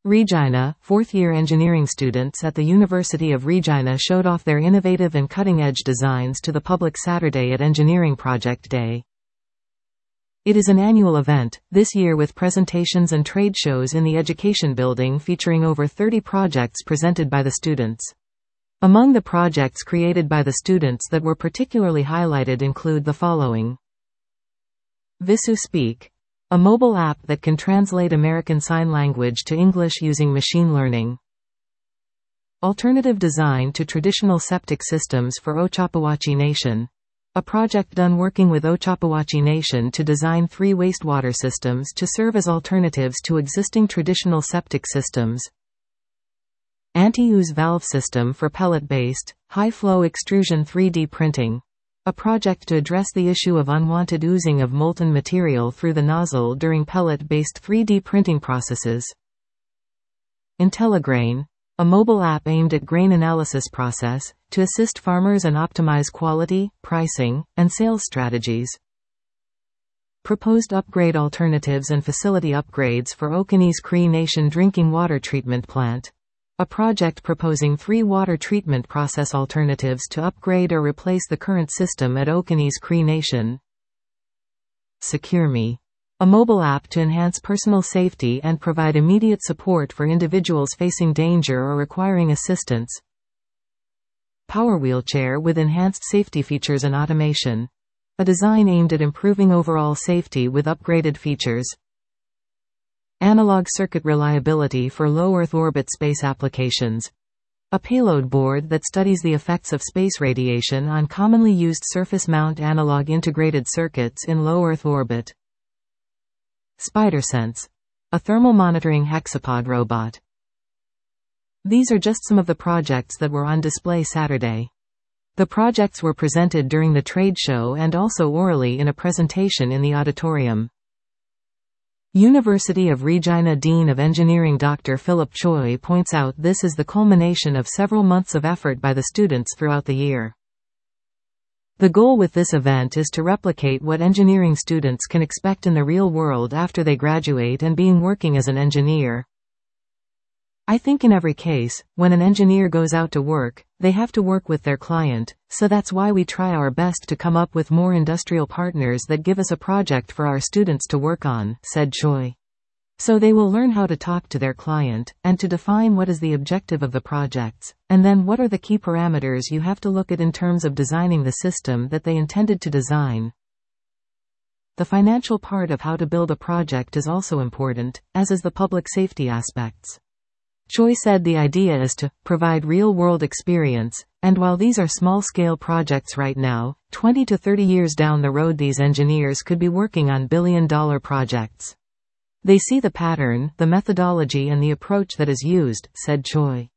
Regina, fourth-year engineering students at the University of Regina showed off their innovative and cutting-edge designs to the public Saturday at Engineering Project Day. It is an annual event, this year with presentations and trade shows in the Education Building featuring over 30 projects presented by the students. Among the projects created by the students that were particularly highlighted include the following. Visu Speak, a mobile app that can translate American Sign Language to English using machine learning. Alternative design to traditional septic systems for Ochapowachi Nation. A project done working with Ochapowachi Nation to design 3 wastewater systems to serve as alternatives to existing traditional septic systems. Anti-ooze valve system for pellet-based, high-flow extrusion 3D printing. A project to address the issue of unwanted oozing of molten material through the nozzle during pellet-based 3D printing processes. IntelliGrain, a mobile app aimed at grain analysis process, to assist farmers and optimize quality, pricing, and sales strategies. Proposed upgrade alternatives and facility upgrades for Oconee Cree Nation drinking water treatment plant. A project proposing 3 water treatment process alternatives to upgrade or replace the current system at Oconee Cree Nation. SecureMe, a mobile app to enhance personal safety and provide immediate support for individuals facing danger or requiring assistance. Power wheelchair with enhanced safety features and automation. A design aimed at improving overall safety with upgraded features. Analog circuit reliability for low Earth orbit space applications. A payload board that studies the effects of space radiation on commonly used surface mount analog integrated circuits in low Earth orbit. SpiderSense, a thermal monitoring hexapod robot. These are just some of the projects that were on display Saturday. The projects were presented during the trade show and also orally in a presentation in the auditorium. University of Regina Dean of Engineering Dr. Philip Choi points out this is the culmination of several months of effort by the students throughout the year. The goal with this event is to replicate what engineering students can expect in the real world after they graduate and being working as an engineer. I think in every case, when an engineer goes out to work, they have to work with their client, so that's why we try our best to come up with more industrial partners that give us a project for our students to work on, said Choi. So they will learn how to talk to their client, and to define what is the objective of the projects, and then what are the key parameters you have to look at in terms of designing the system that they intended to design. The financial part of how to build a project is also important, as is the public safety aspects. Choi said the idea is to provide real-world experience, and while these are small-scale projects right now, 20 to 30 years down the road these engineers could be working on billion-dollar projects. They see the pattern, the methodology and the approach that is used, said Choi.